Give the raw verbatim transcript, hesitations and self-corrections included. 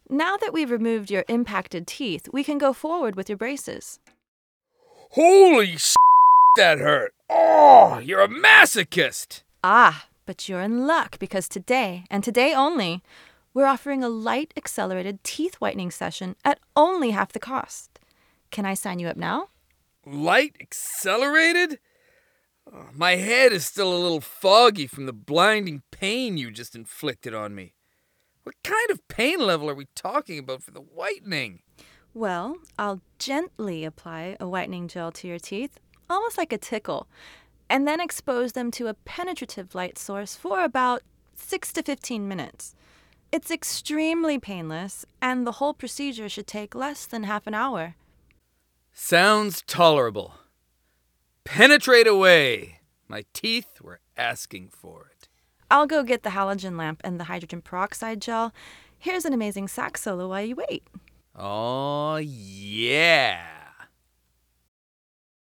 Now that we've removed your impacted teeth, we can go forward with your braces. Holy s***, that hurt. Oh, you're a masochist. Ah, but you're in luck because today, and today only, we're offering a light accelerated teeth whitening session at only half the cost. Can I sign you up now? Light accelerated? Oh, my head is still a little foggy from the blinding pain you just inflicted on me. What kind of pain level are we talking about for the whitening? Well, I'll gently apply a whitening gel to your teeth, almost like a tickle, and then expose them to a penetrative light source for about six to fifteen minutes. It's extremely painless, and the whole procedure should take less than half an hour. Sounds tolerable. Penetrate away. My teeth were asking for it. I'll go get the halogen lamp and the hydrogen peroxide gel. Here's an amazing sax solo while you wait. Oh, yeah.